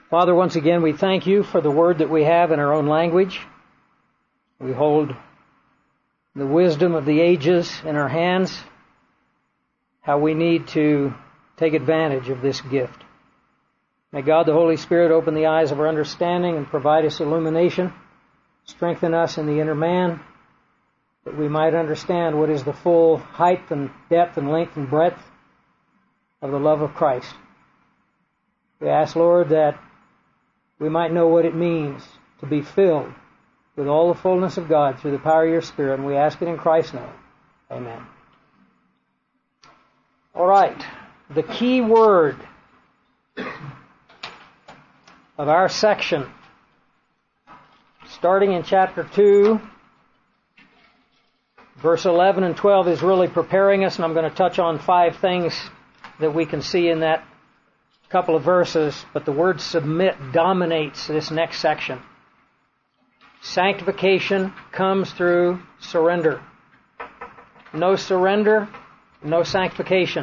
Father, once again, we thank you for the word that we have in our own language. We hold the wisdom of the ages in our hands, how we need to take advantage of this gift. May God the Holy Spirit open the eyes of our understanding and provide us illumination, strengthen us in the inner man, that we might understand what is the full height and depth and length and breadth of the love of Christ. We ask, Lord, that we might know what it means to be filled with all the fullness of God through the power of your Spirit, and we ask it in Christ's name. Amen. All right. The key word of our section, starting in chapter 2, verse 11 and 12, is really preparing us, and I'm going to touch on 5 things that we can see in that couple of verses, but the word submit dominates this next section. Sanctification comes through surrender. No surrender, no sanctification.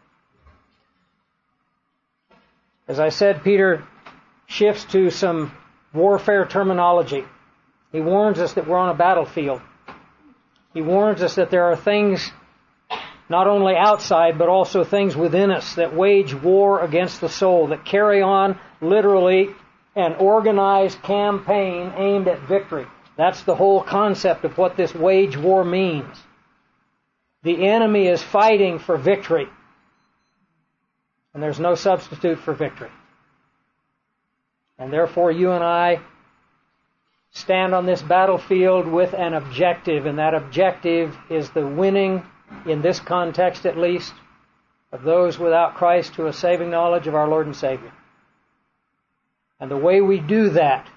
As I said, Peter shifts to some warfare terminology. He warns us that we're on a battlefield. He warns us that there are things not only outside, but also things within us that wage war against the soul, that carry on literally an organized campaign aimed at victory. That's the whole concept of what this wage war means. The enemy is fighting for victory, and there's no substitute for victory. And therefore you and I stand on this battlefield with an objective, and that objective is the winning, in this context at least, of those without Christ to a saving knowledge of our Lord and Savior. And the way we do that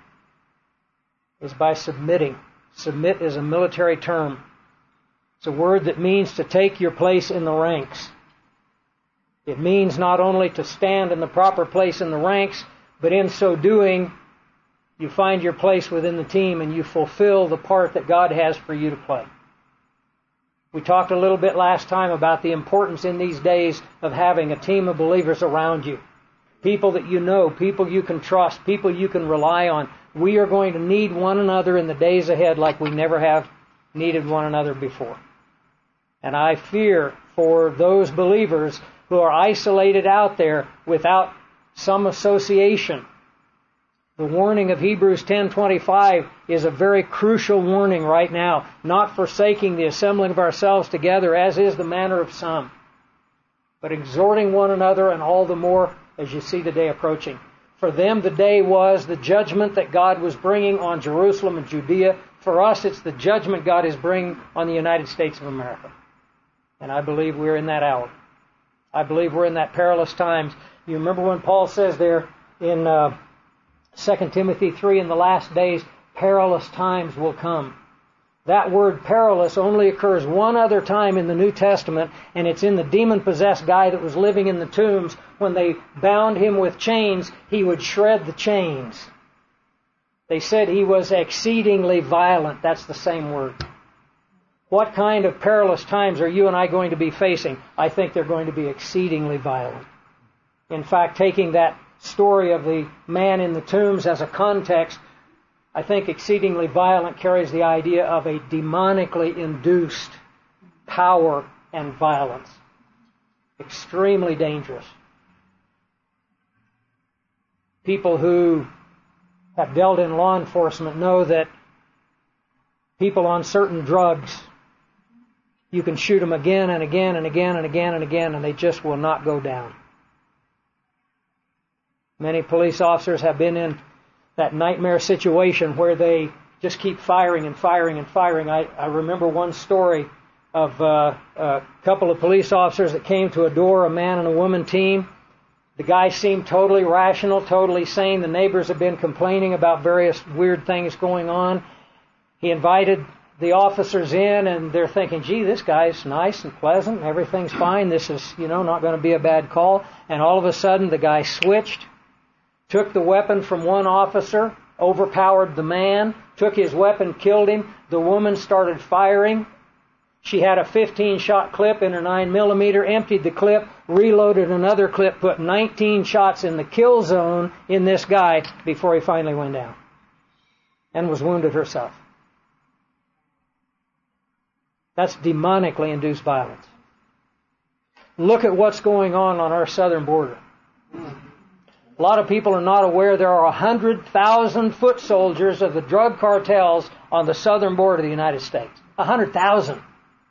is by submitting. Submit is a military term. It's a word that means to take your place in the ranks. It means not only to stand in the proper place in the ranks, but in so doing, you find your place within the team and you fulfill the part that God has for you to play. We talked a little bit last time about the importance in these days of having a team of believers around you. People that you know, people you can trust, people you can rely on. We are going to need one another in the days ahead like we never have needed one another before. And I fear for those believers who are isolated out there without some association. The warning of Hebrews 10:25 is a very crucial warning right now, not forsaking the assembling of ourselves together, as is the manner of some, but exhorting one another, and all the more as you see the day approaching. For them, the day was the judgment that God was bringing on Jerusalem and Judea. For us, it's the judgment God is bringing on the United States of America. And I believe we're in that hour. I believe we're in that perilous times. You remember when Paul says there in 2 Timothy 3, in the last days, perilous times will come. That word perilous only occurs one other time in the New Testament, and it's in the demon-possessed guy that was living in the tombs. When they bound him with chains, he would shred the chains. They said he was exceedingly violent. That's the same word. What kind of perilous times are you and I going to be facing? I think they're going to be exceedingly violent. In fact, taking that story of the man in the tombs as a context, I think exceedingly violent carries the idea of a demonically induced power and violence. Extremely dangerous. People who have dealt in law enforcement know that people on certain drugs, you can shoot them again and again and again and again and again, and they just will not go down. Many police officers have been in that nightmare situation where they just keep firing and firing and firing. I remember one story of a couple of police officers that came to a door, a man and a woman team. The guy seemed totally rational, totally sane. The neighbors had been complaining about various weird things going on. He invited the officers in, and they're thinking, gee, this guy's nice and pleasant, everything's fine, this is, not going to be a bad call. And all of a sudden, the guy switched, took the weapon from one officer, overpowered the man, took his weapon, killed him. The woman started firing. She had a 15-shot clip in her 9mm, emptied the clip, reloaded another clip, put 19 shots in the kill zone in this guy before he finally went down and was wounded herself. That's demonically induced violence. Look at what's going on our southern border. A lot of people are not aware there are 100,000 foot soldiers of the drug cartels on the southern border of the United States. 100,000.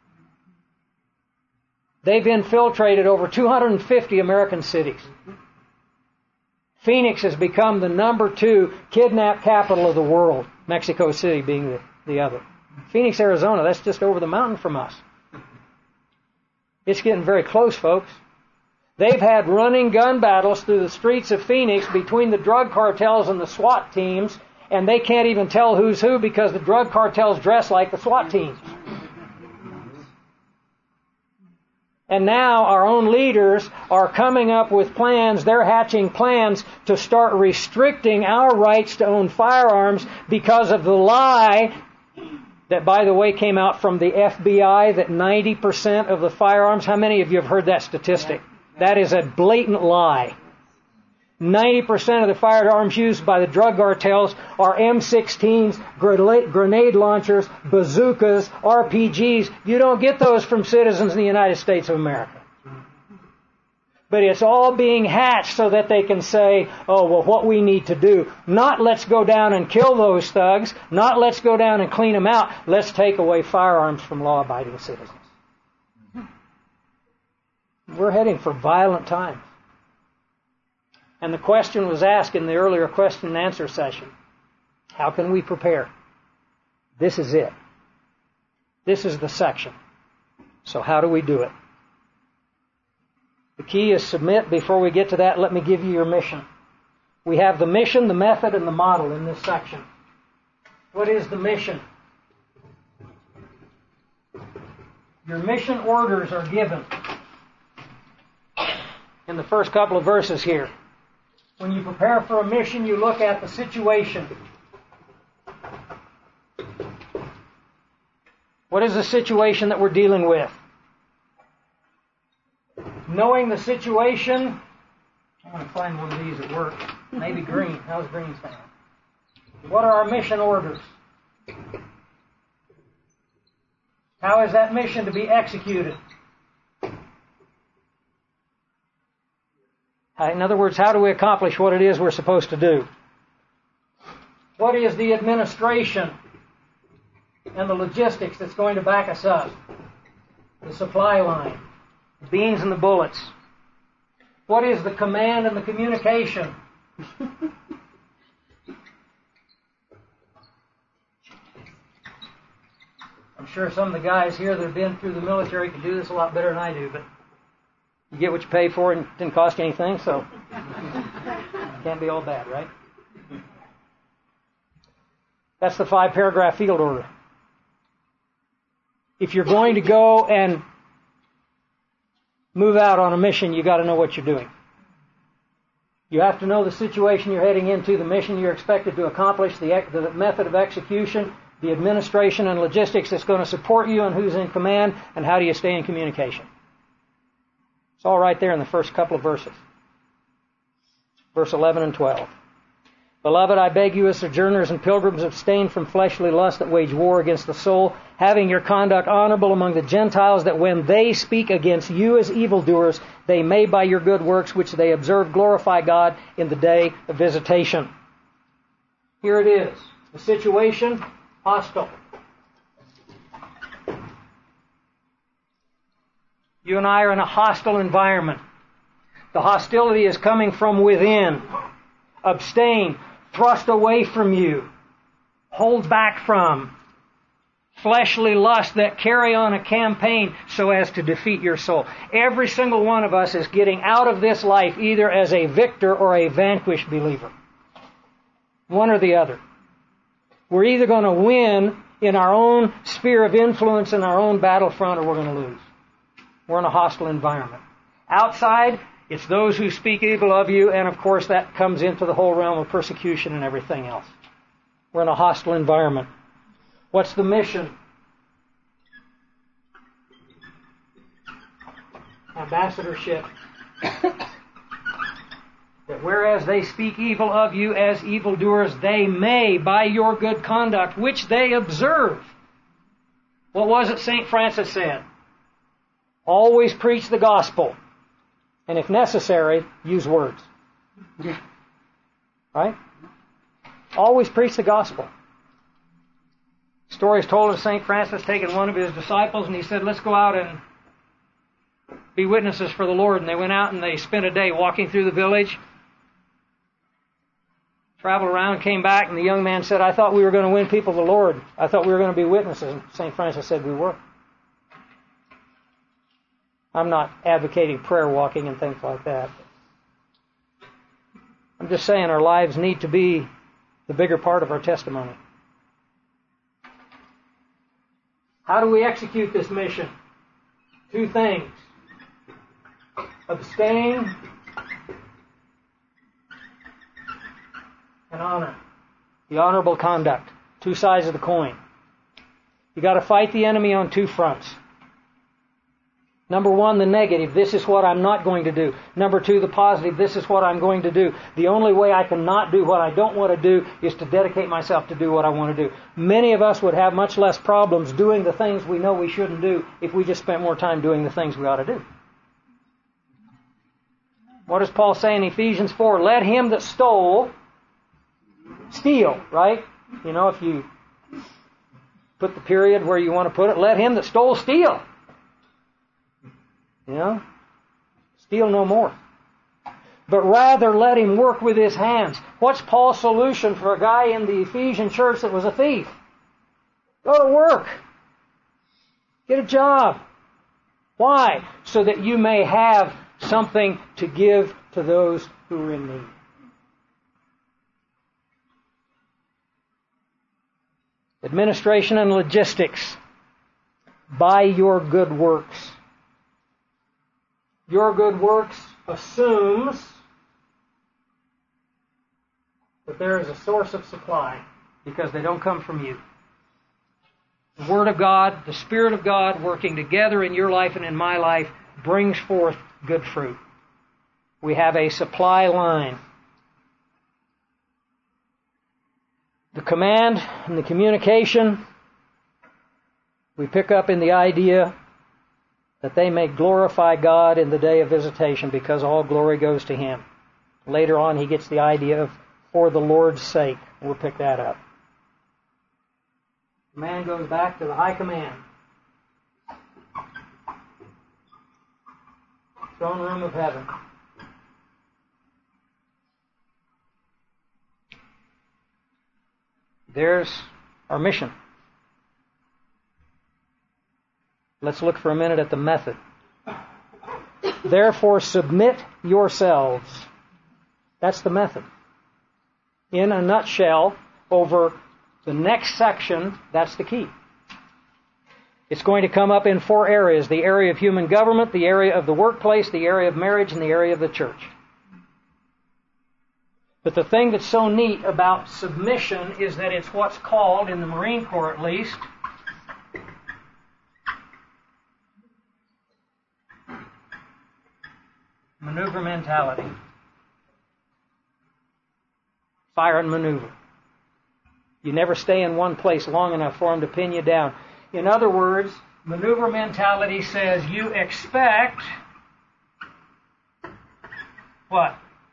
They've infiltrated over 250 American cities. Phoenix has become the number 2 kidnap capital of the world, Mexico City being the other. Phoenix, Arizona, that's just over the mountain from us. It's getting very close, folks. They've had running gun battles through the streets of Phoenix between the drug cartels and the SWAT teams, and they can't even tell who's who because the drug cartels dress like the SWAT teams. And now our own leaders are coming up with plans, they're hatching plans to start restricting our rights to own firearms because of the lie that, by the way, came out from the FBI that 90% of the firearms, how many of you have heard that statistic? That is a blatant lie. 90% of the firearms used by the drug cartels are M16s, grenade launchers, bazookas, RPGs. You don't get those from citizens in the United States of America. But it's all being hatched so that they can say, oh, well, what we need to do, not let's go down and kill those thugs, not let's go down and clean them out, let's take away firearms from law-abiding citizens. We're heading for violent times. And the question was asked in the earlier question and answer session. How can we prepare? This is it. This is the section. So how do we do it? The key is submit. Before we get to that, let me give you your mission. We have the mission, the method, and the model in this section. What is the mission? Your mission orders are given in the first couple of verses here. When you prepare for a mission, you look at the situation. What is the situation that we're dealing with? Knowing the situation, I'm going to find one of these at work. Maybe green. How's green sound? What are our mission orders? How is that mission to be executed? In other words, how do we accomplish what it is we're supposed to do? What is the administration and the logistics that's going to back us up? The supply line, the beans and the bullets. What is the command and the communication? I'm sure some of the guys here that have been through the military can do this a lot better than I do, but you get what you pay for and it didn't cost you anything, so it can't be all bad, right? That's the 5-paragraph field order. If you're going to go and move out on a mission, you got to know what you're doing. You have to know the situation you're heading into, the mission you're expected to accomplish, the method of execution, the administration and logistics that's going to support you and who's in command, and how do you stay in communication. It's all right there in the first couple of verses. Verse 11 and 12. Beloved, I beg you as sojourners and pilgrims, abstain from fleshly lusts that wage war against the soul, having your conduct honorable among the Gentiles, that when they speak against you as evildoers, they may by your good works which they observe glorify God in the day of visitation. Here it is. The situation, hostile. You and I are in a hostile environment. The hostility is coming from within. Abstain, thrust away from you, hold back from fleshly lusts that carry on a campaign so as to defeat your soul. Every single one of us is getting out of this life either as a victor or a vanquished believer. One or the other. We're either going to win in our own sphere of influence in our own battlefront, or we're going to lose. We're in a hostile environment. Outside, it's those who speak evil of you, and of course that comes into the whole realm of persecution and everything else. We're in a hostile environment. What's the mission? ambassadorship, that whereas they speak evil of you as evildoers, they may, by your good conduct, which they observe. What was it St. Francis said? Always preach the gospel, and if necessary, use words. Right? Always preach the gospel. Story is told of St. Francis taking one of his disciples, and he said, let's go out and be witnesses for the Lord. And they went out and they spent a day walking through the village, traveled around, came back, and the young man said, I thought we were going to win people to the Lord. I thought we were going to be witnesses. And St. Francis said we were. I'm not advocating prayer walking and things like that. I'm just saying our lives need to be the bigger part of our testimony. How do we execute this mission? Two things. Abstain and honor. The honorable conduct. Two sides of the coin. You got to fight the enemy on two fronts. Number one, the negative. This is what I'm not going to do. Number two, the positive. This is what I'm going to do. The only way I can not do what I don't want to do is to dedicate myself to do what I want to do. Many of us would have much less problems doing the things we know we shouldn't do if we just spent more time doing the things we ought to do. What does Paul say in Ephesians 4? Let him that stole steal, right? You know, if you put the period where you want to put it, let him that stole steal. You know? Steal no more. But rather let him work with his hands. What's Paul's solution for a guy in the Ephesian church that was a thief? Go to work. Get a job. Why? So that you may have something to give to those who are in need. Administration and logistics. By your good works. Your good works assumes that there is a source of supply because they don't come from you. The Word of God, the Spirit of God working together in your life and in my life brings forth good fruit. We have a supply line. The command and the communication we pick up in the idea that they may glorify God in the day of visitation because all glory goes to Him. Later on he gets the idea of for the Lord's sake. We'll pick that up. The man goes back to the high command. Throne room of heaven. There's our mission. Let's look for a minute at the method. Therefore, submit yourselves. That's the method. In a nutshell, over the next section, that's the key. It's going to come up in 4 areas. The area of human government, the area of the workplace, the area of marriage, and the area of the church. But the thing that's so neat about submission is that it's what's called, in the Marine Corps at least, maneuver mentality. Fire and maneuver. You never stay in one place long enough for them to pin you down. In other words, maneuver mentality says you expect what?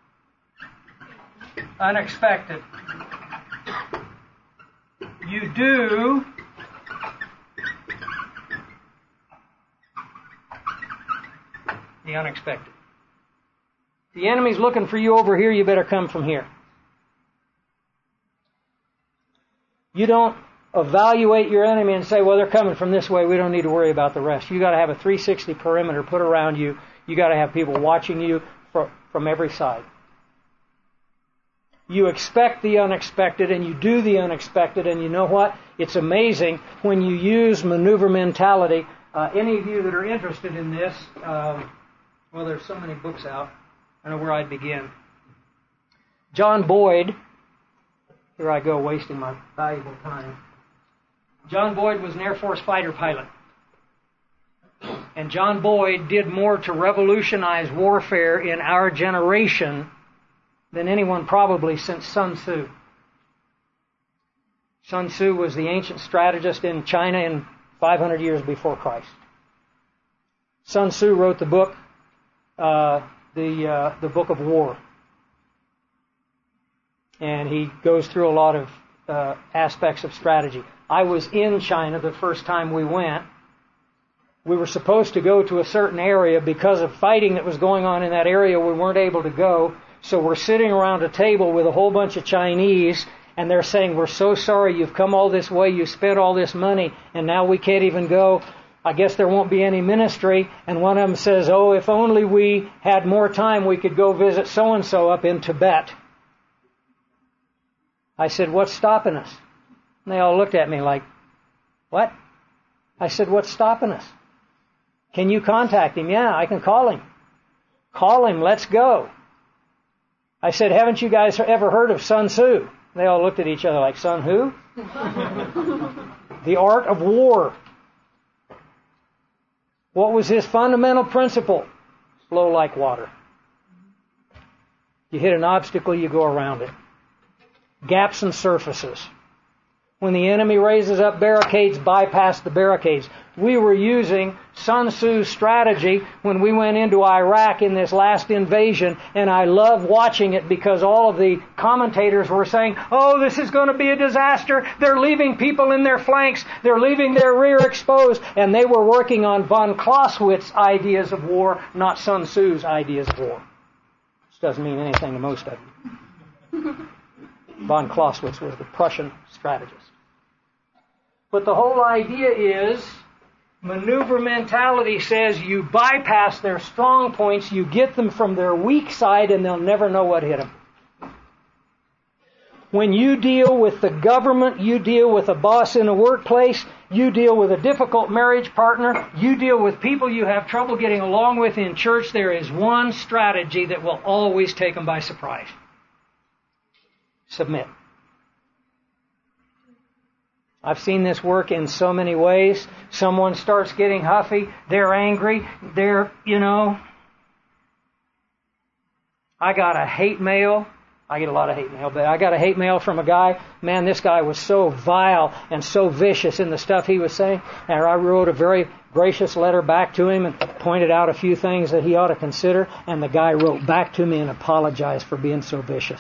Unexpected. You do the unexpected. The enemy's looking for you over here, you better come from here. You don't evaluate your enemy and say, well, they're coming from this way, we don't need to worry about the rest. You got to have a 360 perimeter put around you. You got to have people watching you from every side. You expect the unexpected and you do the unexpected, and you know what? It's amazing when you use maneuver mentality. Any of you that are interested in this, well, there's so many books out. I don't know where I'd begin. John Boyd, here I go wasting my valuable time. John Boyd was an Air Force fighter pilot. And John Boyd did more to revolutionize warfare in our generation than anyone probably since Sun Tzu. Sun Tzu was the ancient strategist in China in 500 years before Christ. Sun Tzu wrote the book, the Book of War. And he goes through a lot of aspects of strategy. I was in China the first time we went. We were supposed to go to a certain area. Because of fighting that was going on in that area, we weren't able to go. So we're sitting around a table with a whole bunch of Chinese, and they're saying, we're so sorry you've come all this way, you spent all this money, and now we can't even go. I guess there won't be any ministry. And one of them says, oh, if only we had more time, we could go visit so-and-so up in Tibet. I said, what's stopping us? And they all looked at me like, what? I said, what's stopping us? Can you contact him? Yeah, I can call him. Call him, let's go. I said, haven't you guys ever heard of Sun Tzu? They all looked at each other like, Sun who? The art of war. What was his fundamental principle? Flow like water. You hit an obstacle, you go around it. Gaps and surfaces. When the enemy raises up barricades, bypass the barricades. We were using Sun Tzu's strategy when we went into Iraq in this last invasion, and I love watching it because all of the commentators were saying, oh, this is going to be a disaster. They're leaving people in their flanks. They're leaving their rear exposed. And they were working on von Clausewitz's ideas of war, not Sun Tzu's ideas of war. This doesn't mean anything to most of you. Von Clausewitz was the Prussian strategist. But the whole idea is, maneuver mentality says you bypass their strong points, you get them from their weak side, and they'll never know what hit them. When you deal with the government, you deal with a boss in a workplace, you deal with a difficult marriage partner, you deal with people you have trouble getting along with in church, there is one strategy that will always take them by surprise. Submit. I've seen this work in so many ways. Someone starts getting huffy, they're angry, I got a hate mail. I get a lot of hate mail, but I got a hate mail from a guy. Man, this guy was so vile and so vicious in the stuff he was saying. And I wrote a very gracious letter back to him and pointed out a few things that he ought to consider. And the guy wrote back to me and apologized for being so vicious.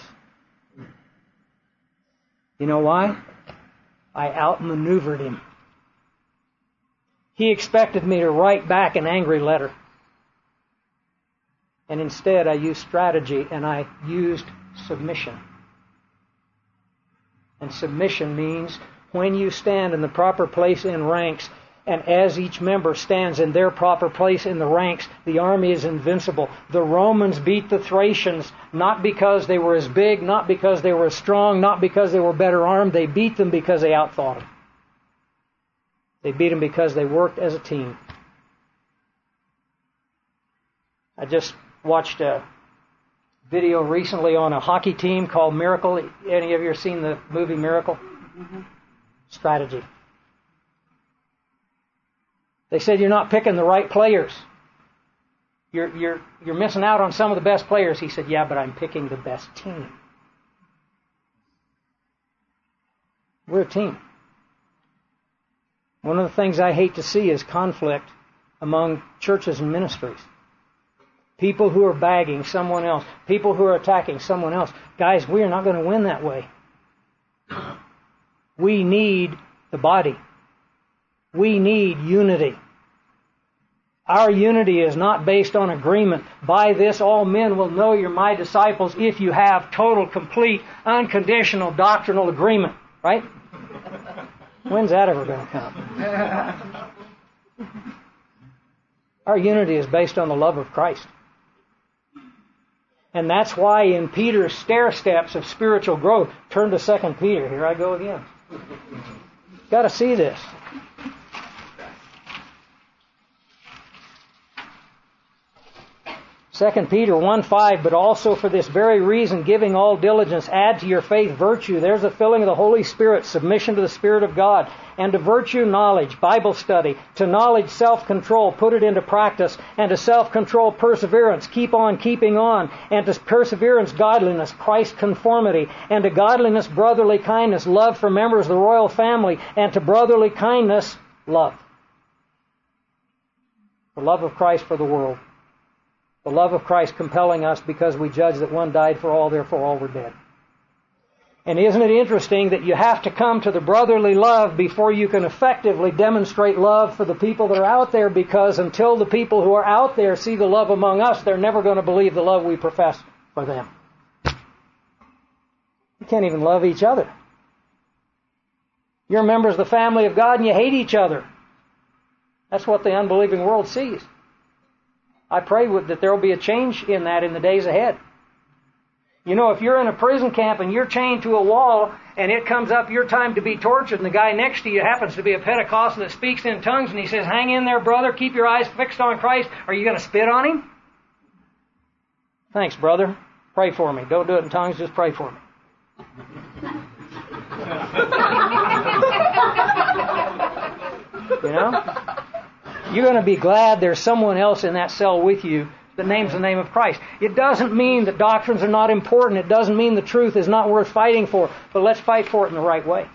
You know why? I outmaneuvered him. He expected me to write back an angry letter. And instead I used strategy and I used submission. And submission means when you stand in the proper place in ranks, and as each member stands in their proper place in the ranks, the army is invincible. The Romans beat the Thracians not because they were as big, not because they were as strong, not because they were better armed. They beat them because they outthought them. They beat them because they worked as a team. I just watched a video recently on a hockey team called Miracle. Any of you have seen the movie Miracle? Mm-hmm. Strategy. They said you're not picking the right players. You're missing out on some of the best players. He said, yeah, but I'm picking the best team. We're a team. One of the things I hate to see is conflict among churches and ministries. People who are bagging someone else. People who are attacking someone else. Guys, we are not going to win that way. We need the body. We need unity. Our unity is not based on agreement. By this all men will know you're my disciples if you have total, complete, unconditional doctrinal agreement. Right? When's that ever going to come? Our unity is based on the love of Christ. And that's why in Peter's stair steps of spiritual growth, turn to 2 Peter. Here I go again. Got to see this. 2 Peter 1:5, but also for this very reason, giving all diligence, add to your faith virtue. There's a filling of the Holy Spirit, submission to the Spirit of God. And to virtue, knowledge, Bible study. To knowledge, self-control, put it into practice. And to self-control, perseverance, keep on keeping on. And to perseverance, godliness, Christ conformity. And to godliness, brotherly kindness, love for members of the royal family. And to brotherly kindness, love. The love of Christ for the world. The love of Christ compelling us because we judge that one died for all, therefore all were dead. And isn't it interesting that you have to come to the brotherly love before you can effectively demonstrate love for the people that are out there, because until the people who are out there see the love among us, they're never going to believe the love we profess for them. You can't even love each other. You're members of the family of God and you hate each other. That's what the unbelieving world sees. I pray that there will be a change in that in the days ahead. You know, if you're in a prison camp and you're chained to a wall and it comes up your time to be tortured and the guy next to you happens to be a Pentecostal that speaks in tongues and he says, hang in there, brother, keep your eyes fixed on Christ, are you going to spit on him? Thanks, brother. Pray for me. Don't do it in tongues, just pray for me. You know? You're going to be glad there's someone else in that cell with you that names the name of Christ. It doesn't mean that doctrines are not important. It doesn't mean the truth is not worth fighting for. But let's fight for it in the right way.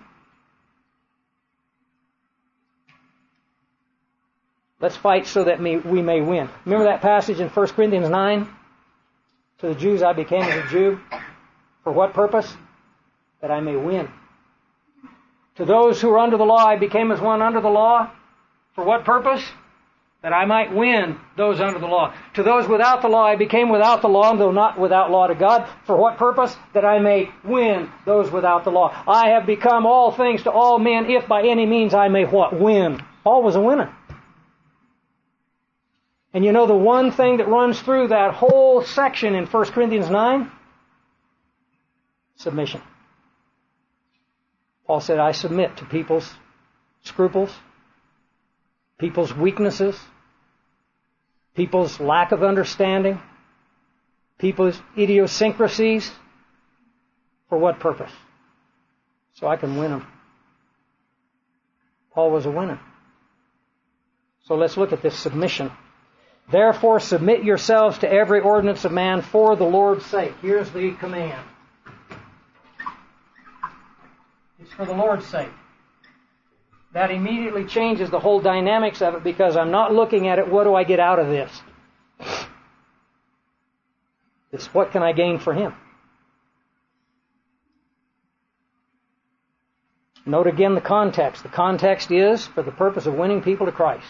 Let's fight so that we may win. Remember that passage in 1 Corinthians 9? To the Jews I became as a Jew. For what purpose? That I may win. To those who are under the law I became as one under the law. For what purpose? That I might win those under the law. To those without the law I became without the law, though not without law to God. For what purpose? That I may win those without the law. I have become all things to all men, if by any means I may what? Win. Paul was a winner. And you know the one thing that runs through that whole section in 1 Corinthians 9? Submission. Paul said, I submit to people's scruples, people's weaknesses, people's lack of understanding, people's idiosyncrasies. For what purpose? So I can win them. Paul was a winner. So let's look at this submission. Therefore submit yourselves to every ordinance of man for the Lord's sake. Here's the command. It's for the Lord's sake. That immediately changes the whole dynamics of it, because I'm not looking at it, what do I get out of this? It's what can I gain for Him? Note again the context. The context is for the purpose of winning people to Christ.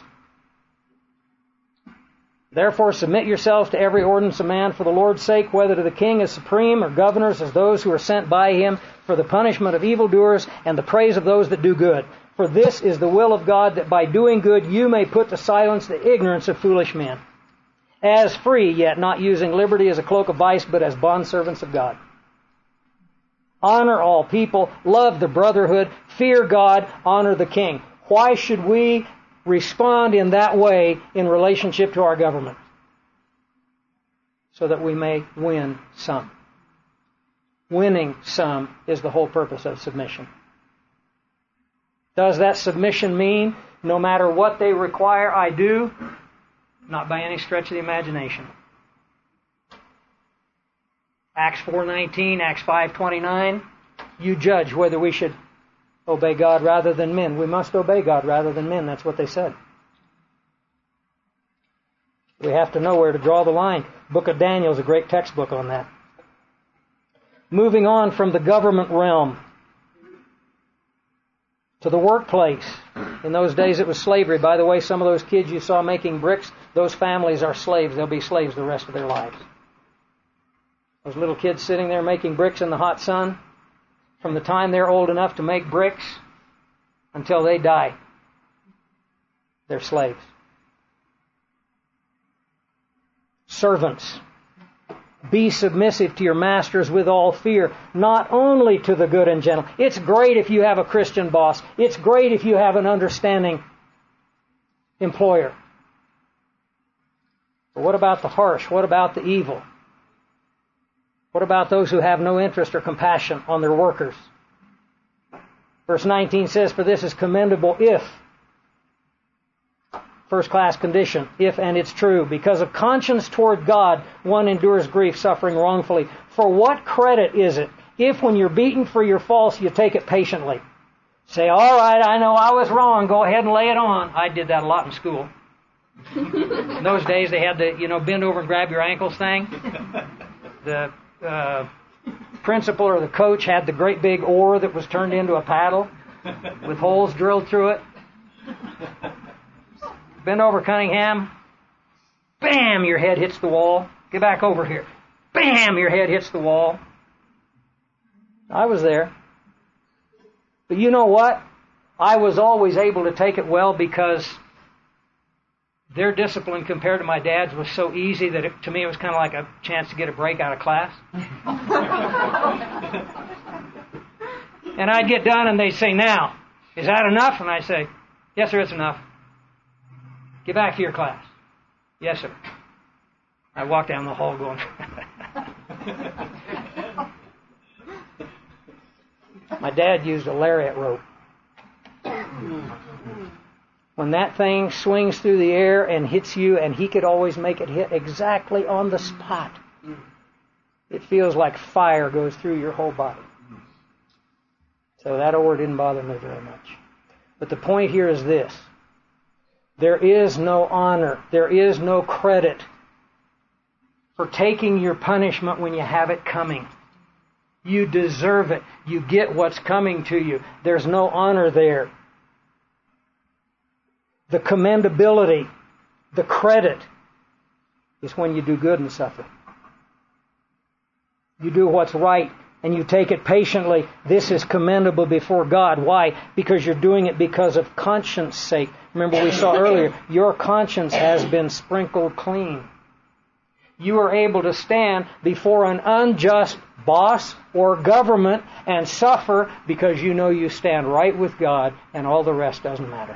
Therefore submit yourselves to every ordinance of man for the Lord's sake, whether to the king as supreme or governors as those who are sent by him, for the punishment of evildoers and the praise of those that do good. For this is the will of God, that by doing good you may put to silence the ignorance of foolish men. As free, yet not using liberty as a cloak of vice, but as bondservants of God. Honor all people, love the brotherhood, fear God, honor the king. Why should we respond in that way in relationship to our government? So that we may win some. Winning some is the whole purpose of submission. Does that submission mean no matter what they require, I do? Not by any stretch of the imagination. Acts 4:19, Acts 5:29, you judge whether we should obey God rather than men. We must obey God rather than men. That's what they said. We have to know where to draw the line. Book of Daniel is a great textbook on that. Moving on from the government realm to the workplace. In those days it was slavery. By the way, some of those kids you saw making bricks, those families are slaves. They'll be slaves the rest of their lives. Those little kids sitting there making bricks in the hot sun, from the time they're old enough to make bricks until they die, they're slaves. Servants, be submissive to your masters with all fear, not only to the good and gentle. It's great if you have a Christian boss. It's great if you have an understanding employer. But what about the harsh? What about the evil? What about those who have no interest or compassion on their workers? Verse 19 says, for this is commendable if, first class condition, if and it's true, because of conscience toward God, one endures grief, suffering wrongfully. For what credit is it if when you're beaten for your faults, you take it patiently? Say, all right, I know I was wrong. Go ahead and lay it on. I did that a lot in school. In those days, they had the, bend over and grab your ankles thing. The principal or the coach had the great big oar that was turned into a paddle with holes drilled through it. Bend over, Cunningham. Bam, your head hits the wall. Get back over here. Bam, your head hits the wall. I was there. But you know what? I was always able to take it well because their discipline compared to my dad's was so easy that to me it was kind of like a chance to get a break out of class. And I'd get done and they'd say, now, is that enough? And I'd say, yes, sir, it's enough. Get back to your class. Yes, sir. I walked down the hall going... My dad used a lariat rope. When that thing swings through the air and hits you, and he could always make it hit exactly on the spot, it feels like fire goes through your whole body. So that oar didn't bother me very much. But the point here is this. There is no honor, there is no credit for taking your punishment when you have it coming. You deserve it. You get what's coming to you. There's no honor there. The commendability, the credit, is when you do good and suffer. You do what's right and you take it patiently. This is commendable before God. Why? Because you're doing it because of conscience sake. Remember we saw earlier, your conscience has been sprinkled clean. You are able to stand before an unjust boss or government and suffer because you know you stand right with God and all the rest doesn't matter.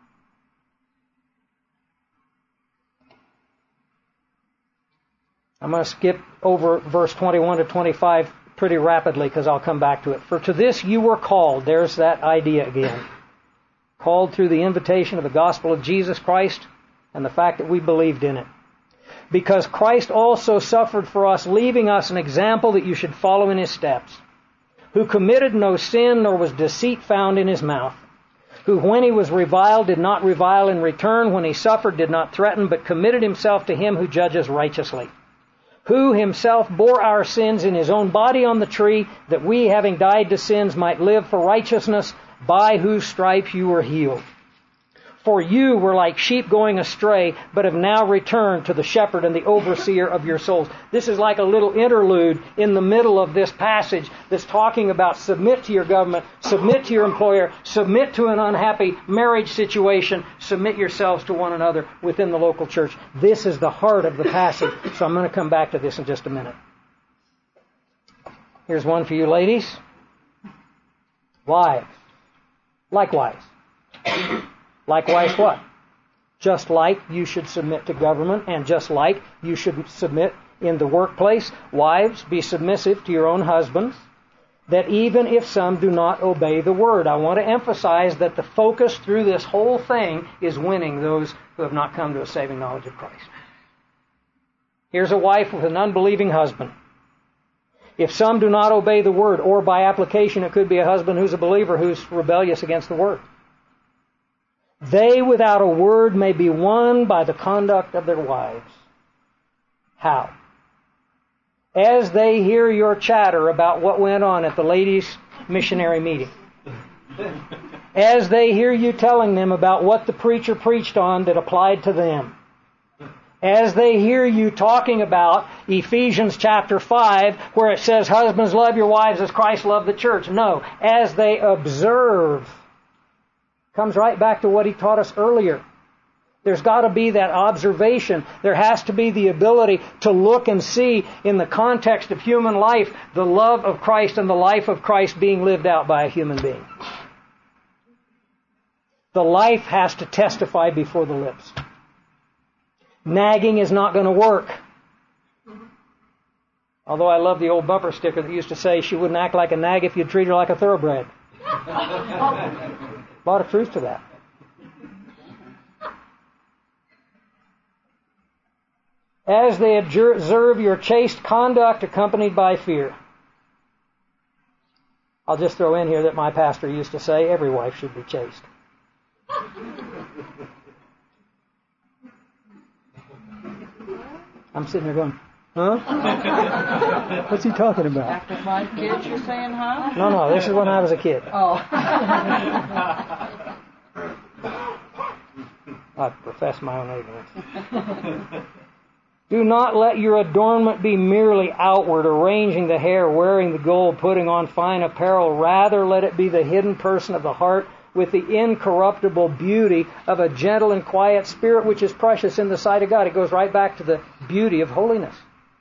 I'm going to skip over verse 21 to 25 pretty rapidly because I'll come back to it. For to this you were called. There's that idea again. Called through the invitation of the gospel of Jesus Christ and the fact that we believed in it. Because Christ also suffered for us, leaving us an example that you should follow in His steps, who committed no sin, nor was deceit found in His mouth, who when He was reviled did not revile in return, when He suffered did not threaten, but committed Himself to Him who judges righteously, who Himself bore our sins in His own body on the tree, that we, having died to sins, might live for righteousness, by whose stripes you were healed. For you were like sheep going astray, but have now returned to the shepherd and the overseer of your souls. This is like a little interlude in the middle of this passage that's talking about submit to your government, submit to your employer, submit to an unhappy marriage situation, submit yourselves to one another within the local church. This is the heart of the passage, so I'm going to come back to this in just a minute. Here's one for you ladies. Wives. Likewise. Likewise what? Just like you should submit to government, and just like you should submit in the workplace, wives, be submissive to your own husbands, that even if some do not obey the word. I want to emphasize that the focus through this whole thing is winning those who have not come to a saving knowledge of Christ. Here's a wife with an unbelieving husband. If some do not obey the word, or by application it could be a husband who's a believer who's rebellious against the word, they without a word may be won by the conduct of their wives. How? As they hear your chatter about what went on at the ladies' missionary meeting. As they hear you telling them about what the preacher preached on that applied to them. As they hear you talking about Ephesians chapter 5, where it says, husbands, love your wives as Christ loved the church. No, as they observe. Comes right back to what he taught us earlier. There's got to be that observation. There has to be the ability to look and see in the context of human life the love of Christ and the life of Christ being lived out by a human being. The life has to testify before the lips. Nagging is not going to work. Although I love the old bumper sticker that used to say she wouldn't act like a nag if you'd treat her like a thoroughbred. A lot of truth to that. As they observe your chaste conduct accompanied by fear. I'll just throw in here that my pastor used to say every wife should be chaste. I'm sitting there going, huh? What's he talking about? After 5 kids, you're saying, huh? No, this is when I was a kid. Oh. I profess my own ignorance. Do not let your adornment be merely outward, arranging the hair, wearing the gold, putting on fine apparel. Rather, let it be the hidden person of the heart with the incorruptible beauty of a gentle and quiet spirit, which is precious in the sight of God. It goes right back to the beauty of holiness.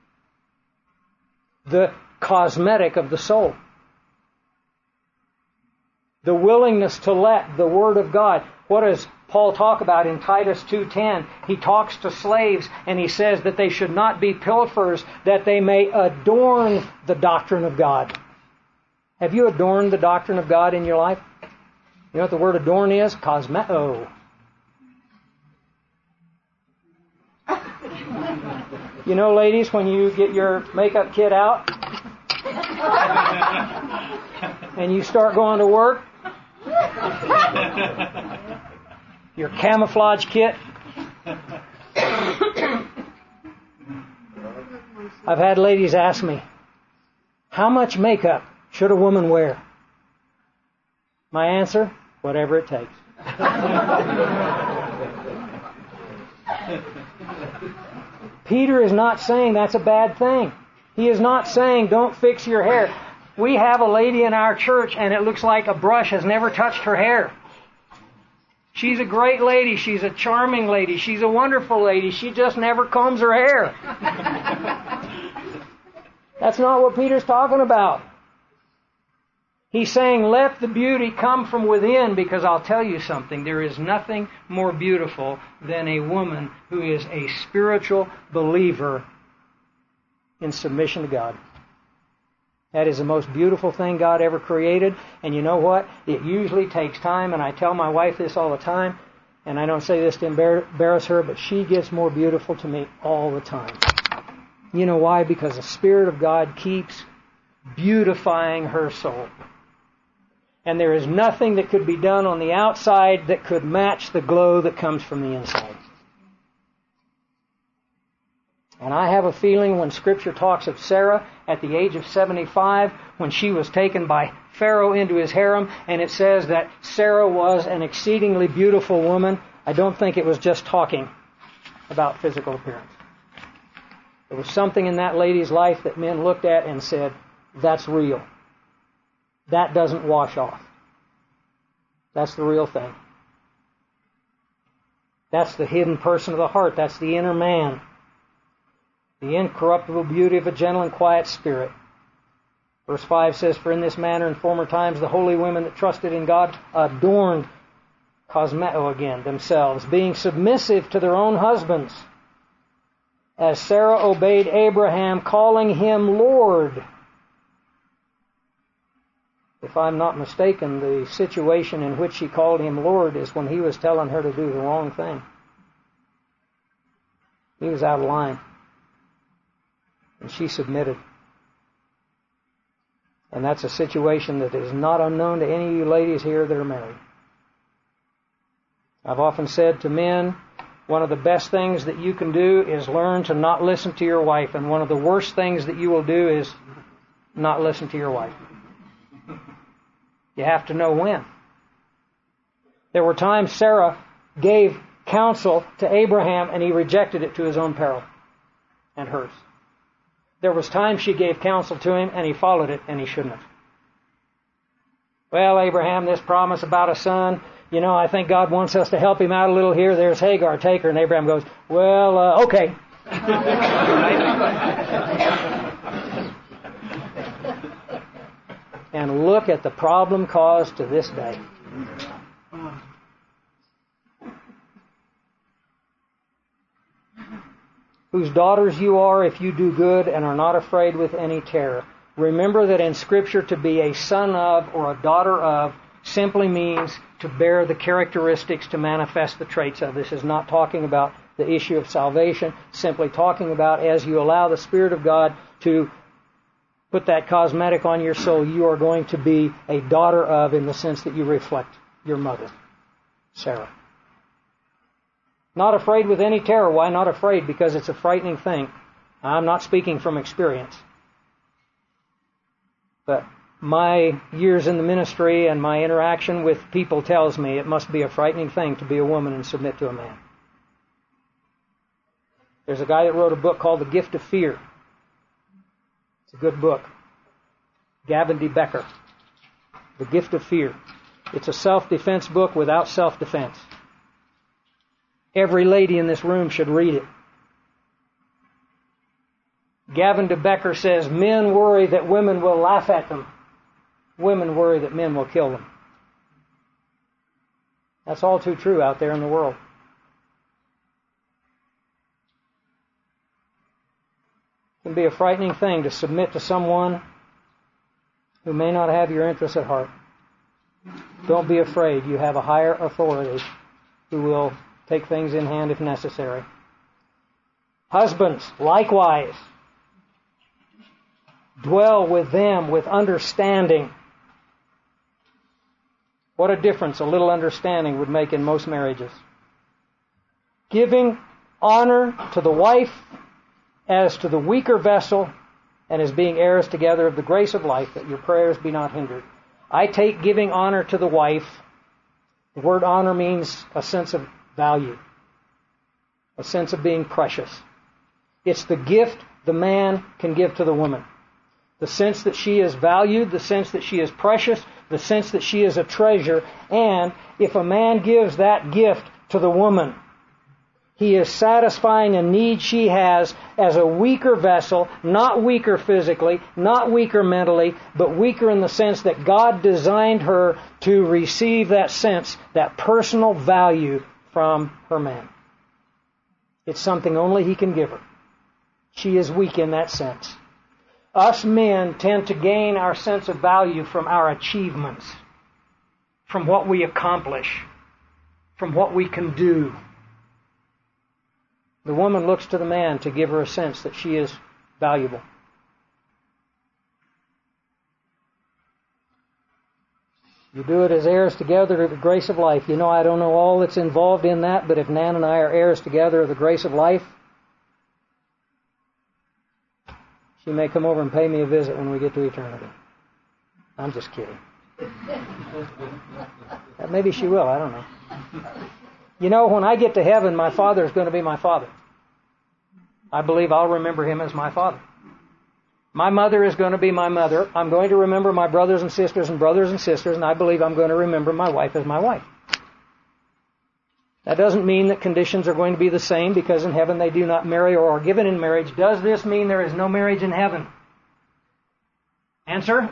The cosmetic of the soul. The willingness to let the Word of God. What does Paul talk about in Titus 2:10? He talks to slaves and he says that they should not be pilfers, that they may adorn the doctrine of God. Have you adorned the doctrine of God in your life? You know what the word adorn is? Cosmeo. You know, ladies, when you get your makeup kit out and you start going to work, your camouflage kit. I've had ladies ask me, how much makeup should a woman wear? My answer, whatever it takes. Peter is not saying that's a bad thing. He is not saying don't fix your hair. We have a lady in our church and it looks like a brush has never touched her hair. She's a great lady. She's a charming lady. She's a wonderful lady. She just never combs her hair. That's not what Peter's talking about. He's saying let the beauty come from within, because I'll tell you something. There is nothing more beautiful than a woman who is a spiritual believer in submission to God. That is the most beautiful thing God ever created. And you know what? It usually takes time, and I tell my wife this all the time, and I don't say this to embarrass her, but she gets more beautiful to me all the time. You know why? Because the Spirit of God keeps beautifying her soul. And there is nothing that could be done on the outside that could match the glow that comes from the inside. And I have a feeling when Scripture talks of Sarah at the age of 75, when she was taken by Pharaoh into his harem, and it says that Sarah was an exceedingly beautiful woman, I don't think it was just talking about physical appearance. There was something in that lady's life that men looked at and said, that's real. That doesn't wash off. That's the real thing. That's the hidden person of the heart. That's the inner man. The incorruptible beauty of a gentle and quiet spirit. Verse 5 says, for in this manner in former times the holy women that trusted in God adorned, cosmeo again, themselves, being submissive to their own husbands, as Sarah obeyed Abraham, calling him Lord. If I'm not mistaken, the situation in which she called him Lord is when he was telling her to do the wrong thing. He was out of line. And she submitted. And that's a situation that is not unknown to any of you ladies here that are married. I've often said to men, one of the best things that you can do is learn to not listen to your wife. And one of the worst things that you will do is not listen to your wife. You have to know when. There were times Sarah gave counsel to Abraham and he rejected it to his own peril and hers. There was times she gave counsel to him and he followed it and he shouldn't have. Well, Abraham, this promise about a son, you know, I think God wants us to help him out a little here. There's Hagar, take her. And Abraham goes, well, okay. And look at the problem caused to this day. whose daughters you are if you do good and are not afraid with any terror. Remember that in Scripture to be a son of or a daughter of simply means to bear the characteristics, to manifest the traits of. This is not talking about the issue of salvation, simply talking about as you allow the Spirit of God to put that cosmetic on your soul, you are going to be a daughter of in the sense that you reflect your mother, Sarah. Not afraid with any terror. Why not afraid? Because it's a frightening thing. I'm not speaking from experience. But my years in the ministry and my interaction with people tells me it must be a frightening thing to be a woman and submit to a man. There's a guy that wrote a book called The Gift of Fear. It's a good book. Gavin D. Becker. The Gift of Fear. It's a self-defense book without self-defense. Every lady in this room should read it. Gavin de Becker says, men worry that women will laugh at them. Women worry that men will kill them. That's all too true out there in the world. It can be a frightening thing to submit to someone who may not have your interests at heart. Don't be afraid. You have a higher authority who will take things in hand if necessary. Husbands, likewise, dwell with them with understanding. What a difference a little understanding would make in most marriages. Giving honor to the wife as to the weaker vessel and as being heirs together of the grace of life, that your prayers be not hindered. I take giving honor to the wife. The word honor means a sense of value, a sense of being precious. It's the gift the man can give to the woman. The sense that she is valued, the sense that she is precious, the sense that she is a treasure. And if a man gives that gift to the woman, he is satisfying a need she has as a weaker vessel, not weaker physically, not weaker mentally, but weaker in the sense that God designed her to receive that sense, that personal value from her man. It's something only he can give her. She is weak in that sense. Us men tend to gain our sense of value from our achievements, from what we accomplish, from what we can do. The woman looks to the man to give her a sense that she is valuable. You do it as heirs together to the grace of life. You know, I don't know all that's involved in that, but if Nan and I are heirs together of the grace of life, she may come over and pay me a visit when we get to eternity. I'm just kidding. Maybe she will, I don't know. You know, when I get to heaven, my Father is going to be my Father. I believe I'll remember Him as my Father. My mother is going to be my mother. I'm going to remember my brothers and sisters, and I believe I'm going to remember my wife as my wife. That doesn't mean that conditions are going to be the same, because in heaven they do not marry or are given in marriage. Does this mean there is no marriage in heaven? Answer?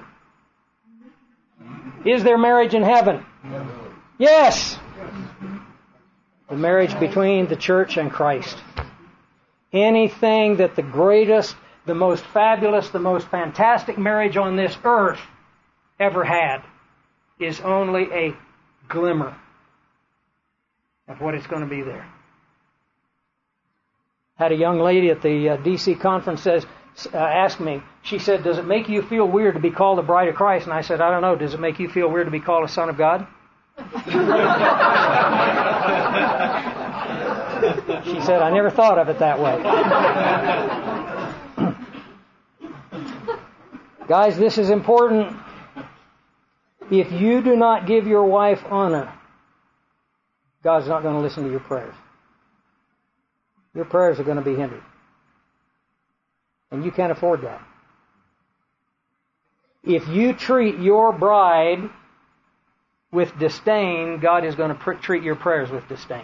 Is there marriage in heaven? Yes! The marriage between the church and Christ. Anything that the greatest, the most fabulous, the most fantastic marriage on this earth ever had is only a glimmer of what it's going to be there. Had a young lady at the D.C. conference asked me, she said, does it make you feel weird to be called a bride of Christ? And I said, I don't know, does it make you feel weird to be called a son of God? She said, I never thought of it that way. Guys, this is important. If you do not give your wife honor, God's not going to listen to your prayers. Your prayers are going to be hindered. And you can't afford that. If you treat your bride with disdain, God is going to treat your prayers with disdain.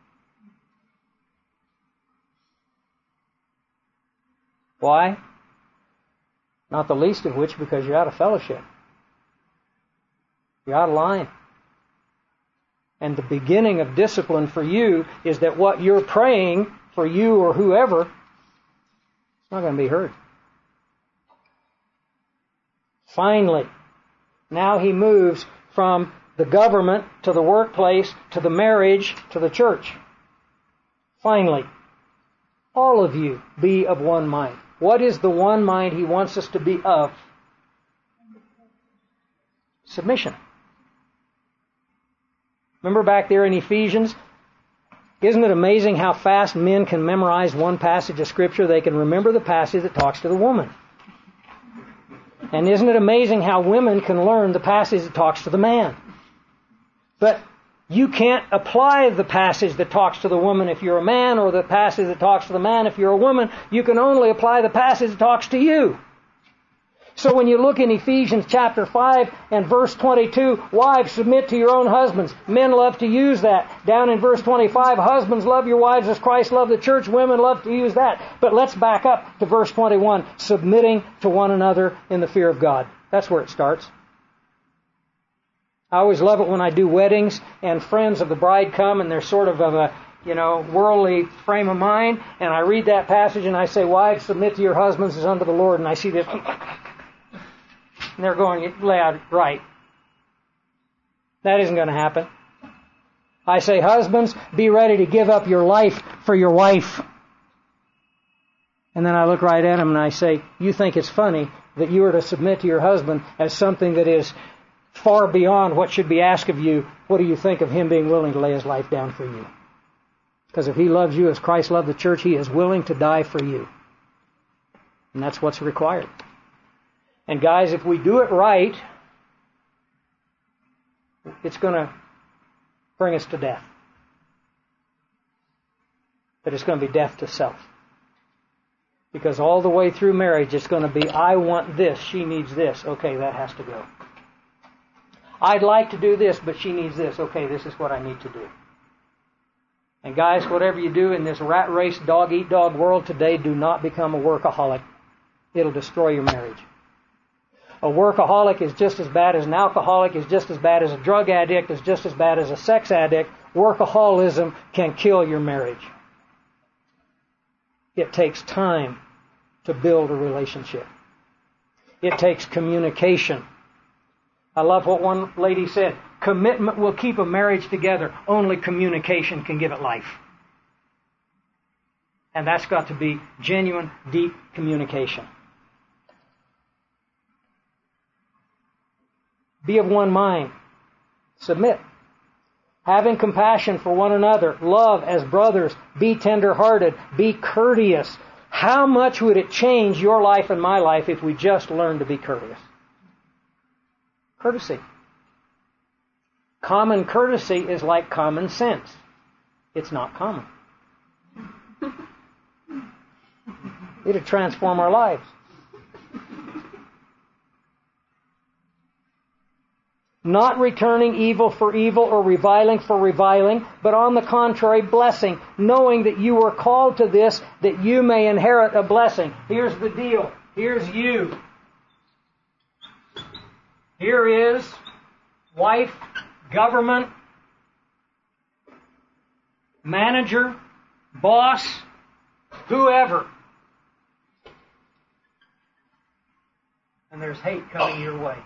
Why? Not the least of which because you're out of fellowship. You're out of line. And the beginning of discipline for you is that what you're praying for you or whoever Not going to be heard. Finally, now he moves from the government to the workplace to the marriage to the church. Finally, all of you be of one mind. What is the one mind he wants us to be of? Submission. Remember back there in Ephesians? Isn't it amazing how fast men can memorize one passage of Scripture? They can remember the passage that talks to the woman. And isn't it amazing how women can learn the passage that talks to the man? But you can't apply the passage that talks to the woman if you're a man, or the passage that talks to the man if you're a woman. You can only apply the passage that talks to you. So when you look in Ephesians chapter 5 and verse 22, wives, submit to your own husbands. Men love to use that. Down in verse 25, husbands, love your wives as Christ loved the church. Women love to use that. But let's back up to verse 21, submitting to one another in the fear of God. That's where it starts. I always love it when I do weddings and friends of the bride come and they're sort of a worldly frame of mind, and I read that passage and I say, wives, submit to your husbands as unto the Lord, and I see this, and they're going loud, right. That isn't going to happen. I say, husbands, be ready to give up your life for your wife. And then I look right at them and I say, you think it's funny that you are to submit to your husband as something that is far beyond what should be asked of you. What do you think of him being willing to lay his life down for you? Because if he loves you as Christ loved the church, he is willing to die for you. And that's what's required. And guys, if we do it right, it's going to bring us to death. But it's going to be death to self. Because all the way through marriage, it's going to be, I want this, she needs this. Okay, that has to go. I'd like to do this, but she needs this. Okay, this is what I need to do. And guys, whatever you do in this rat race, dog-eat-dog world today, do not become a workaholic. It'll destroy your marriage. A workaholic is just as bad as an alcoholic, is just as bad as a drug addict, is just as bad as a sex addict. Workaholism can kill your marriage. It takes time to build a relationship. It takes communication. I love what one lady said. Commitment will keep a marriage together. Only communication can give it life. And that's got to be genuine, deep communication. Be of one mind. Submit. Having compassion for one another. Love as brothers. Be tender-hearted. Be courteous. How much would it change your life and my life if we just learned to be courteous? Courtesy. Common courtesy is like common sense. It's not common. It'll transform our lives. Not returning evil for evil or reviling for reviling, but on the contrary, blessing, knowing that you were called to this, that you may inherit a blessing. Here's the deal. Here's you. Here is wife, government, manager, boss, whoever. And there's hate coming your way.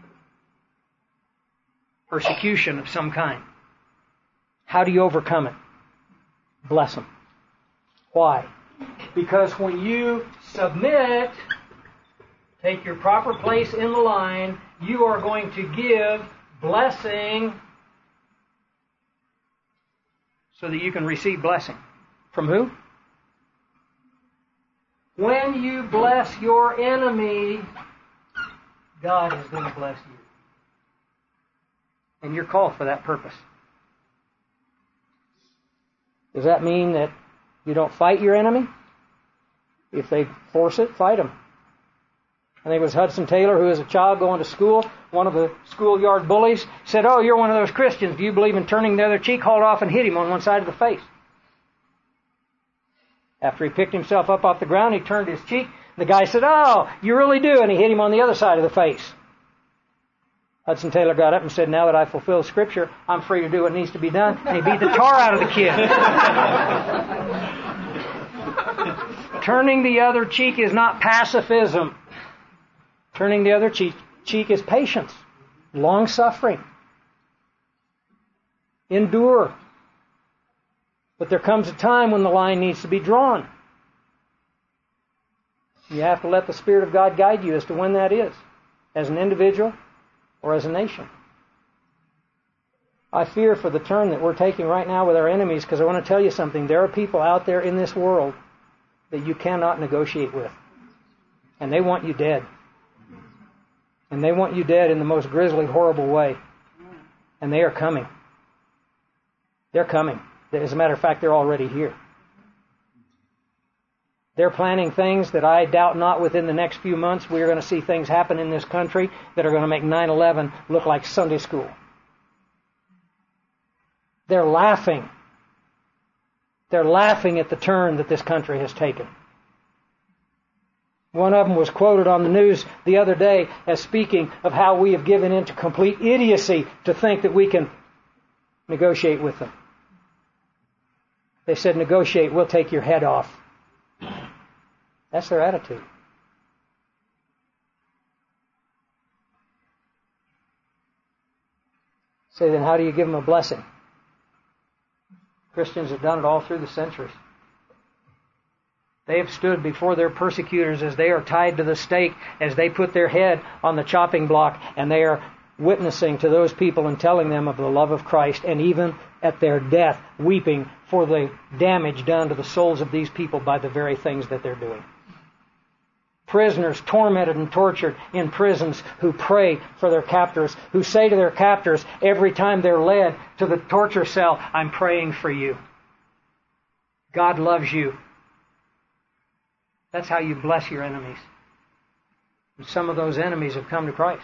Persecution of some kind. How do you overcome it? Bless them. Why? Because when you submit, take your proper place in the line, you are going to give blessing so that you can receive blessing. From who? When you bless your enemy, God is going to bless you. And you're called for that purpose. Does that mean that you don't fight your enemy? If they force it, fight them. I think it was Hudson Taylor, who as a child going to school, one of the schoolyard bullies said, "Oh, you're one of those Christians. Do you believe in turning the other cheek?" Hauled off and hit him on one side of the face. After he picked himself up off the ground, he turned his cheek. The guy said, "Oh, you really do," and he hit him on the other side of the face. Hudson Taylor got up and said, "Now that I fulfill Scripture, I'm free to do what needs to be done." And he beat the tar out of the kid. Turning the other cheek is not pacifism. Turning the other cheek is patience, long-suffering. Endure. But there comes a time when the line needs to be drawn. You have to let the Spirit of God guide you as to when that is, as an individual or as a nation. I fear for the turn that we're taking right now with our enemies, because I want to tell you something. There are people out there in this world that you cannot negotiate with. And they want you dead. And they want you dead in the most grisly, horrible way. And they are coming. They're coming. As a matter of fact, they're already here. They're planning things that I doubt not within the next few months we are going to see things happen in this country that are going to make 9/11 look like Sunday school. They're laughing. They're laughing at the turn that this country has taken. One of them was quoted on the news the other day as speaking of how we have given into complete idiocy to think that we can negotiate with them. They said, negotiate, we'll take your head off. That's their attitude. Say, then how do you give them a blessing? Christians have done it all through the centuries. They have stood before their persecutors as they are tied to the stake, as they put their head on the chopping block, and they are witnessing to those people and telling them of the love of Christ, and even at their death, weeping for the damage done to the souls of these people by the very things that they're doing. Prisoners tormented and tortured in prisons who pray for their captors, who say to their captors every time they're led to the torture cell, I'm praying for you. God loves you. That's how you bless your enemies. And some of those enemies have come to Christ.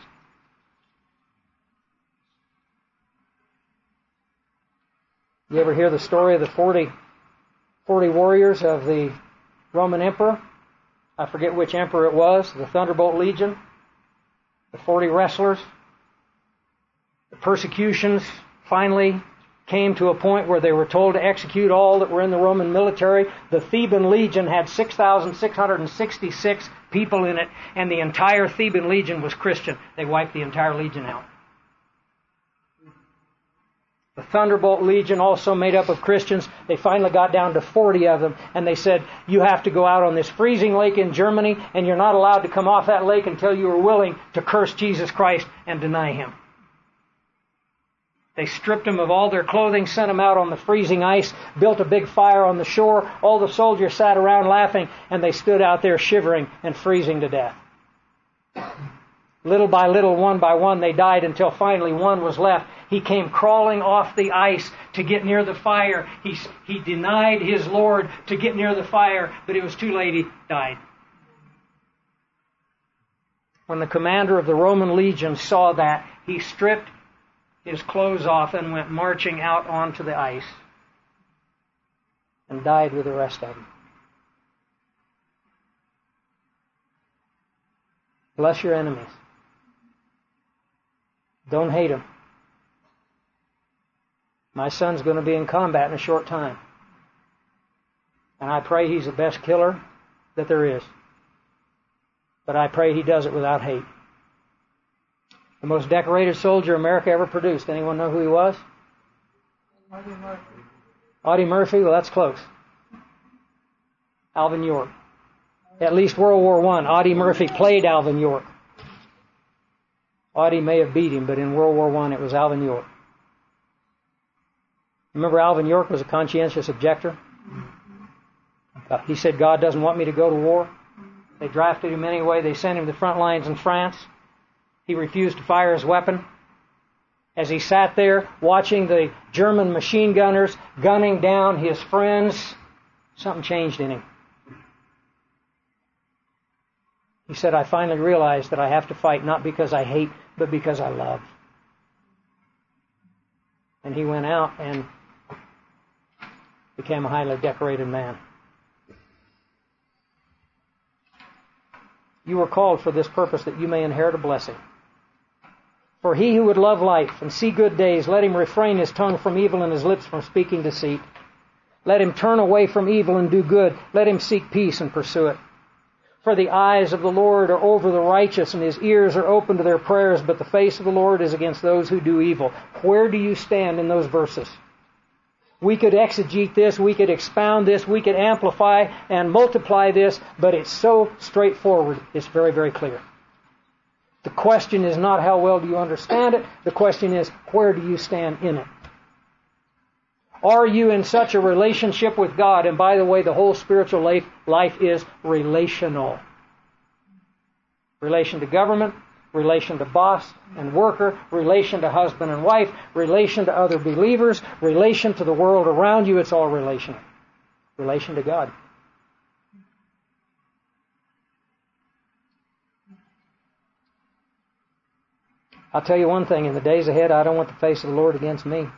You ever hear the story of the 40 warriors of the Roman emperor? I forget which emperor it was, the Thunderbolt Legion, the 40 wrestlers. The persecutions finally came to a point where they were told to execute all that were in the Roman military. The Theban Legion had 6,666 people in it, and the entire Theban Legion was Christian. They wiped the entire legion out. The Thunderbolt Legion, also made up of Christians, they finally got down to 40 of them, and they said, you have to go out on this freezing lake in Germany, and you're not allowed to come off that lake until you are willing to curse Jesus Christ and deny Him. They stripped them of all their clothing, sent them out on the freezing ice, built a big fire on the shore. All the soldiers sat around laughing, and they stood out there shivering and freezing to death. Little by little, one by one, they died until finally one was left. He came crawling off the ice to get near the fire. He denied his Lord to get near the fire, but it was too late. He died. When the commander of the Roman legion saw that, he stripped his clothes off and went marching out onto the ice and died with the rest of them. Bless your enemies. Don't hate them. My son's going to be in combat in a short time. And I pray he's the best killer that there is. But I pray he does it without hate. The most decorated soldier America ever produced. Anyone know who he was? Audie Murphy. Audie Murphy? Well, that's close. Alvin York. At least World War I, Audie Murphy played Alvin York. Audie may have beat him, but in World War I it was Alvin York. Remember Alvin York was a conscientious objector? He said, God doesn't want me to go to war. They drafted him anyway. They sent him to the front lines in France. He refused to fire his weapon. As he sat there watching the German machine gunners gunning down his friends, something changed in him. He said, I finally realized that I have to fight not because I hate, but because I love. And he went out and became a highly decorated man. You were called for this purpose, that you may inherit a blessing. For he who would love life and see good days, let him refrain his tongue from evil and his lips from speaking deceit. Let him turn away from evil and do good. Let him seek peace and pursue it. For the eyes of the Lord are over the righteous, and his ears are open to their prayers, but the face of the Lord is against those who do evil. Where do you stand in those verses? We could exegete this, we could expound this, we could amplify and multiply this, but it's so straightforward. It's very, very clear. The question is not how well do you understand it. The question is, where do you stand in it? Are you in such a relationship with God? And by the way, the whole spiritual life is relational. Relation to government, relation to boss and worker, relation to husband and wife, relation to other believers, relation to the world around you. It's all relational. Relation to God. I'll tell you one thing, in the days ahead, I don't want the face of the Lord against me.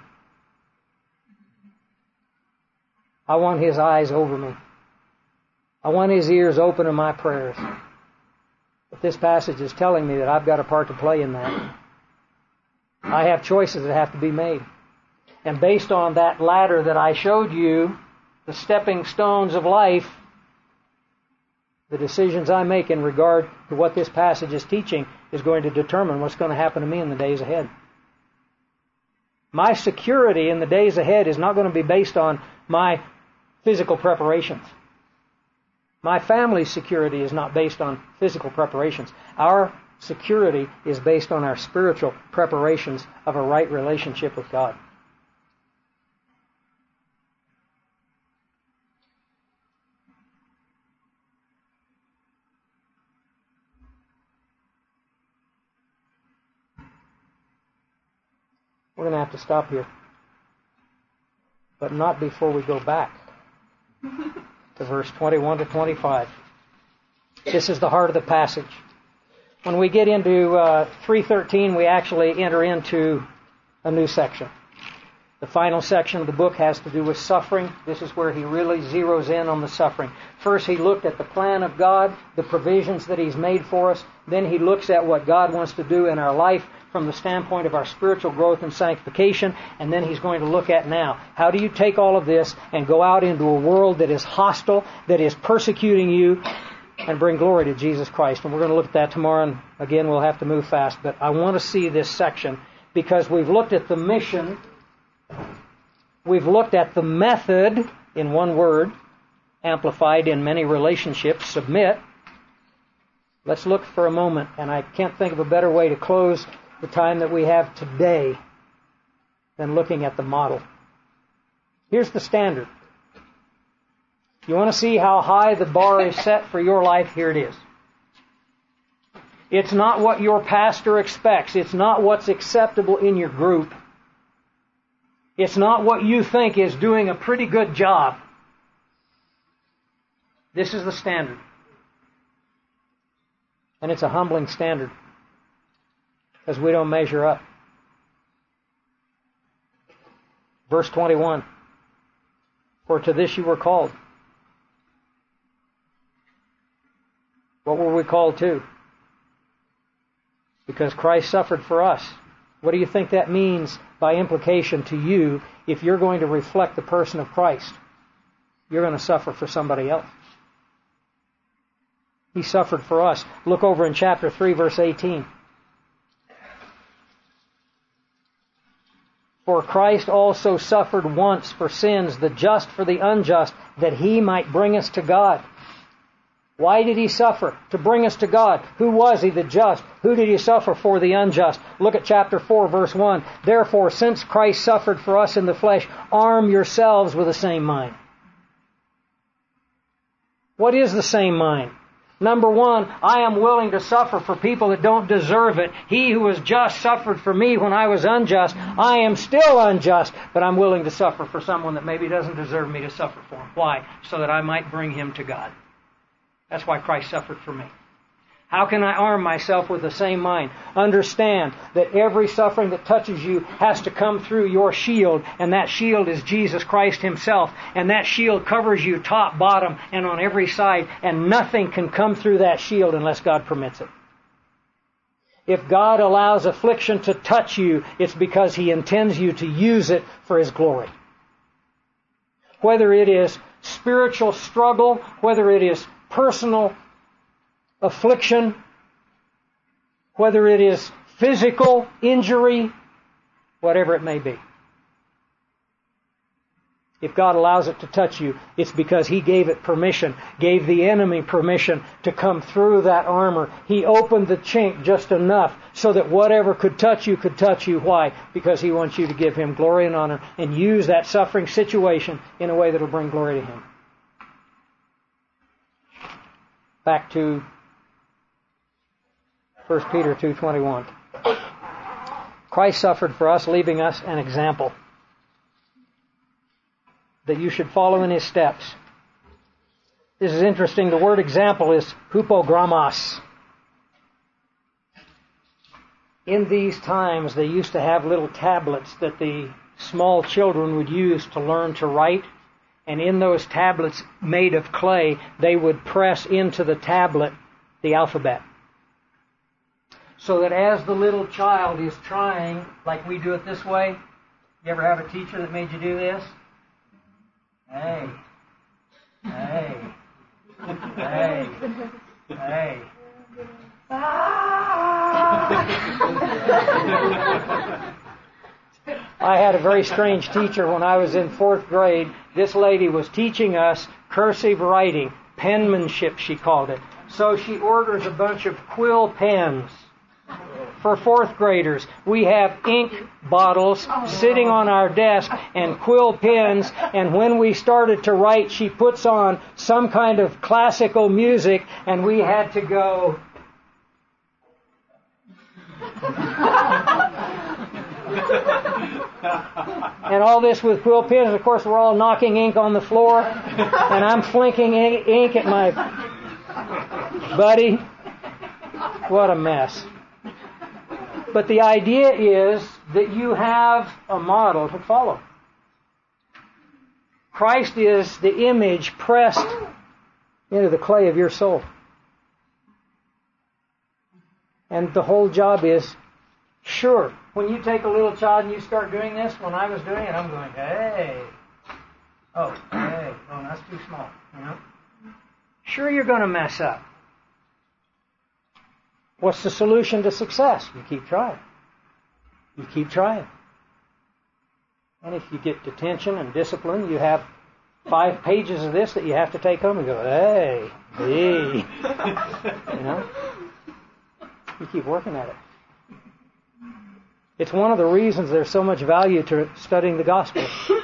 I want His eyes over me. I want His ears open to my prayers. But this passage is telling me that I've got a part to play in that. I have choices that have to be made. And based on that ladder that I showed you, the stepping stones of life, the decisions I make in regard to what this passage is teaching is going to determine what's going to happen to me in the days ahead. My security in the days ahead is not going to be based on my physical preparations. My family's security is not based on physical preparations. Our security is based on our spiritual preparations of a right relationship with God. We're going to have to stop here. But not before we go back to verse 21 to 25. This is the heart of the passage. When we get into 3:13, we actually enter into a new section. The final section of the book has to do with suffering. This is where he really zeroes in on the suffering. First, he looked at the plan of God, the provisions that He's made for us. Then he looks at what God wants to do in our life from the standpoint of our spiritual growth and sanctification. And then he's going to look at now, how do you take all of this and go out into a world that is hostile, that is persecuting you, and bring glory to Jesus Christ. And we're going to look at that tomorrow, and again, we'll have to move fast. But I want to see this section because we've looked at the mission. We've looked at the method, in one word, amplified in many relationships, submit. Let's look for a moment, and I can't think of a better way to close the time that we have today than looking at the model. Here's the standard. You want to see how high the bar is set for your life? Here it is. It's not what your pastor expects. It's not what's acceptable in your group. It's not what you think is doing a pretty good job. This is the standard. And it's a humbling standard because we don't measure up. Verse 21. For to this you were called. What were we called to? Because Christ suffered for us. What do you think that means by implication to you if you're going to reflect the person of Christ? You're going to suffer for somebody else. He suffered for us. Look over in chapter 3, verse 18. For Christ also suffered once for sins, the just for the unjust, that He might bring us to God. Why did He suffer? To bring us to God. Who was He, the just? Who did He suffer for, the unjust? Look at chapter 4, verse 1. Therefore, since Christ suffered for us in the flesh, arm yourselves with the same mind. What is the same mind? Number one, I am willing to suffer for people that don't deserve it. He who was just suffered for me when I was unjust. I am still unjust, but I'm willing to suffer for someone that maybe doesn't deserve me to suffer for. Why? So that I might bring him to God. That's why Christ suffered for me. How can I arm myself with the same mind? Understand that every suffering that touches you has to come through your shield, and that shield is Jesus Christ Himself. And that shield covers you top, bottom, and on every side, and nothing can come through that shield unless God permits it. If God allows affliction to touch you, it's because He intends you to use it for His glory. whether it is spiritual struggle, whether it is personal affliction, whether it is physical injury, whatever it may be. If God allows it to touch you, it's because He gave it permission, gave the enemy permission to come through that armor. He opened the chink just enough so that whatever could touch you could touch you. Why? Because He wants you to give Him glory and honor and use that suffering situation in a way that will bring glory to Him. Back to 1 Peter 2:21. Christ suffered for us, leaving us an example that you should follow in His steps. This is interesting. The word example is hupogrammos. In these times, they used to have little tablets that the small children would use to learn to write. And in those tablets made of clay, they would press into the tablet the alphabet. So that as the little child is trying, like we do it this way, you ever have a teacher that made you do this? Hey, hey, hey, hey. I had a very strange teacher when I was in 4th grade. This lady was teaching us cursive writing, penmanship she called it. So she orders a bunch of quill pens for 4th graders. We have ink bottles sitting on our desk and quill pens, and when we started to write, she puts on some kind of classical music, and we had to go. And all this with quill pens. Of course, we're all knocking ink on the floor, and I'm flinking ink at my buddy. What a mess. But the idea is that you have a model to follow. Christ is the image pressed into the clay of your soul. And the whole job is, sure, when you take a little child and you start doing this, when I was doing it, I'm going, hey. Oh, hey. Oh, that's too small. You know? Sure, you're going to mess up. What's the solution to success? You keep trying. You keep trying. And if you get detention and discipline, you have 5 pages of this that you have to take home and go, hey, hey. You know? You keep working at it. It's one of the reasons there's so much value to studying the gospel.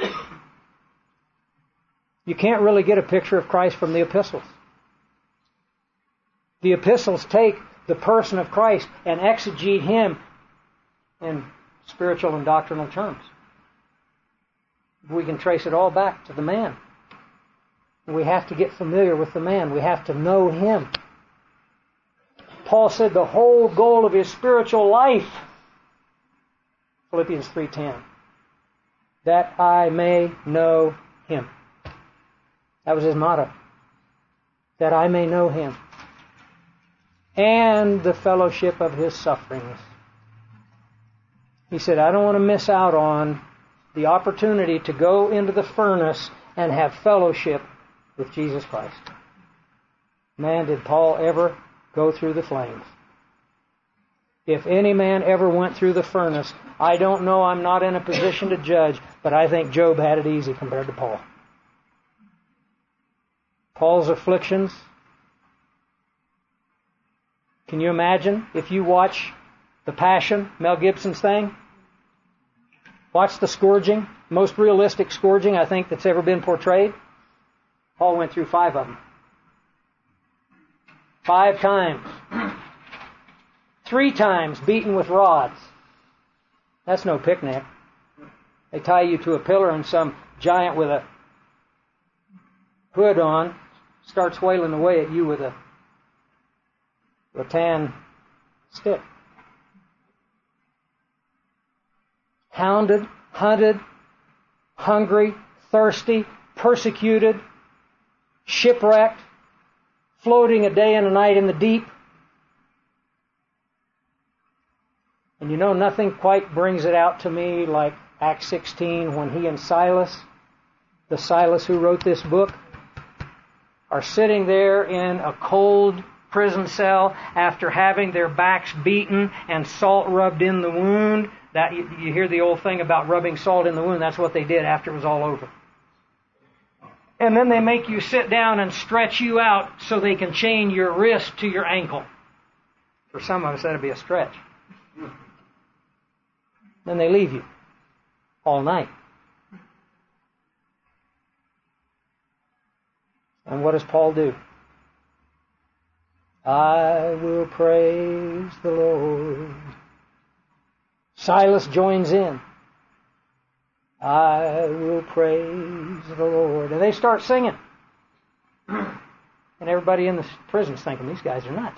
You can't really get a picture of Christ from the epistles. The epistles take the person of Christ and exegete Him in spiritual and doctrinal terms. We can trace it all back to the man. We have to get familiar with the man. We have to know Him. Paul said the whole goal of his spiritual life, Philippians 3:10, that I may know Him. That was his motto. That I may know Him. And the fellowship of His sufferings. He said, I don't want to miss out on the opportunity to go into the furnace and have fellowship with Jesus Christ. Man, did Paul ever go through the flames. If any man ever went through the furnace, I don't know, I'm not in a position to judge, but I think Job had it easy compared to Paul. Paul's afflictions. Can you imagine if you watch The Passion, Mel Gibson's thing? Watch the scourging, most realistic scourging I think that's ever been portrayed. Paul went through 5 of them. 5 times. 3 times beaten with rods. That's no picnic. They tie you to a pillar and some giant with a hood on starts wailing away at you with a rattan stick. Hounded, hunted, hungry, thirsty, persecuted, shipwrecked, floating a day and a night in the deep. And you know, nothing quite brings it out to me like Acts 16 when he and Silas the Silas who wrote this book, are sitting there in a cold prison cell after having their backs beaten and salt rubbed in the wound. That you hear the old thing about rubbing salt in the wound. That's what they did after it was all over. And then they make you sit down and stretch you out so they can chain your wrist to your ankle. For some of us, that'd be a stretch. Then they leave you all night. And what does Paul do? I will praise the Lord. Silas joins in. I will praise the Lord. And they start singing. And everybody in the prison's thinking, these guys are nuts.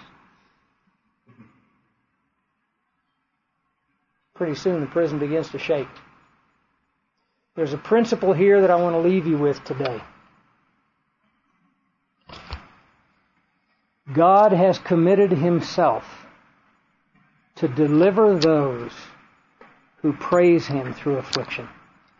Pretty soon the prison begins to shake. There's a principle here that I want to leave you with today. God has committed Himself to deliver those who praise Him through affliction.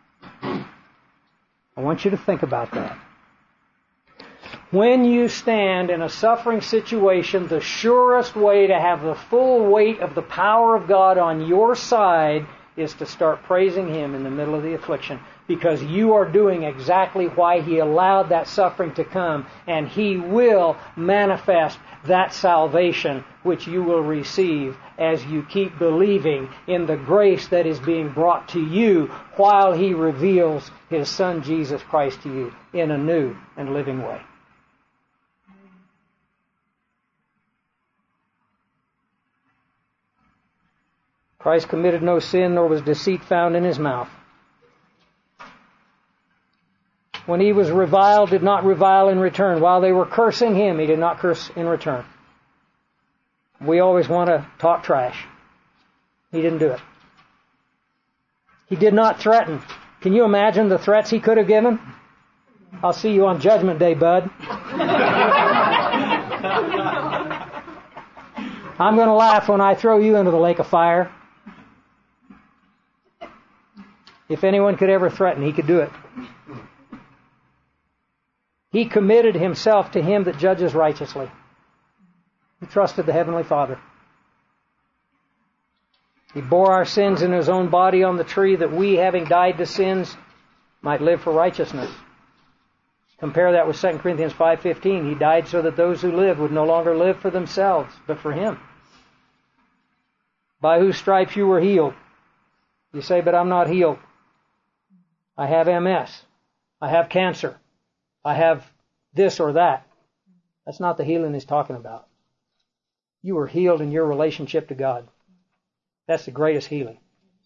I want you to think about that. When you stand in a suffering situation, the surest way to have the full weight of the power of God on your side is to start praising Him in the middle of the affliction, because you are doing exactly why He allowed that suffering to come, and He will manifest that salvation which you will receive as you keep believing in the grace that is being brought to you while He reveals His Son Jesus Christ to you in a new and living way. Christ committed no sin, nor was deceit found in His mouth. When He was reviled, did not revile in return. While they were cursing Him, He did not curse in return. We always want to talk trash. He didn't do it. He did not threaten. Can you imagine the threats He could have given? I'll see you on Judgment Day, bud. I'm going to laugh when I throw you into the lake of fire. If anyone could ever threaten, He could do it. He committed Himself to Him that judges righteously. He trusted the Heavenly Father. He bore our sins in His own body on the tree, that we, having died to sins, might live for righteousness. Compare that with 2 Corinthians 5:15. He died so that those who live would no longer live for themselves, but for Him. By whose stripes you were healed. You say, but I'm not healed. I have MS. I have cancer. I have this or that. That's not the healing He's talking about. You were healed in your relationship to God. That's the greatest healing.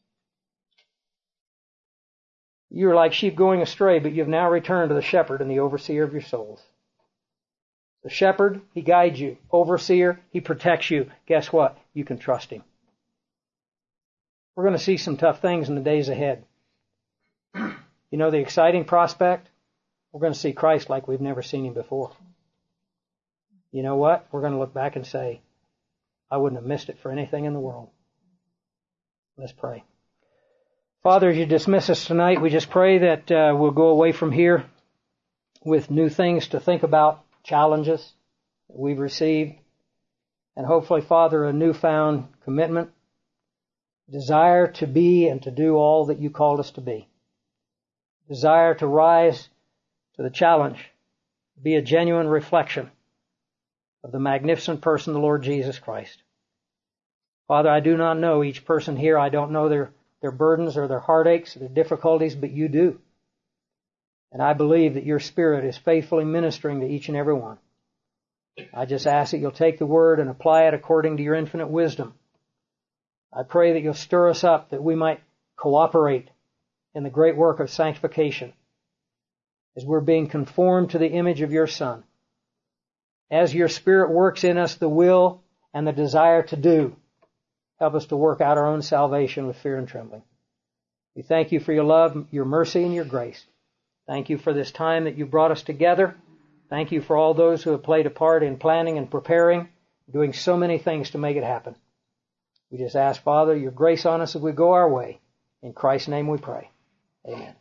You're like sheep going astray, but you've now returned to the shepherd and the overseer of your souls. The shepherd, He guides you. Overseer, He protects you. Guess what? You can trust Him. We're going to see some tough things in the days ahead. You know the exciting prospect? We're going to see Christ like we've never seen Him before. You know what? We're going to look back and say, I wouldn't have missed it for anything in the world. Let's pray. Father, as you dismiss us tonight, we just pray that we'll go away from here with new things to think about, challenges that we've received, and hopefully, Father, a newfound commitment, desire to be and to do all that you called us to be. Desire to rise to the challenge, be a genuine reflection of the magnificent person, the Lord Jesus Christ. Father, I do not know each person here. I don't know their burdens or their heartaches, their difficulties, but you do. And I believe that your Spirit is faithfully ministering to each and every one. I just ask that you'll take the word and apply it according to your infinite wisdom. I pray that you'll stir us up, that we might cooperate in the great work of sanctification as we're being conformed to the image of your Son. As your Spirit works in us the will and the desire to do, help us to work out our own salvation with fear and trembling. We thank you for your love, your mercy, and your grace. Thank you for this time that you brought us together. Thank you for all those who have played a part in planning and preparing, doing so many things to make it happen. We just ask, Father, your grace on us as we go our way. In Christ's name we pray. Amen.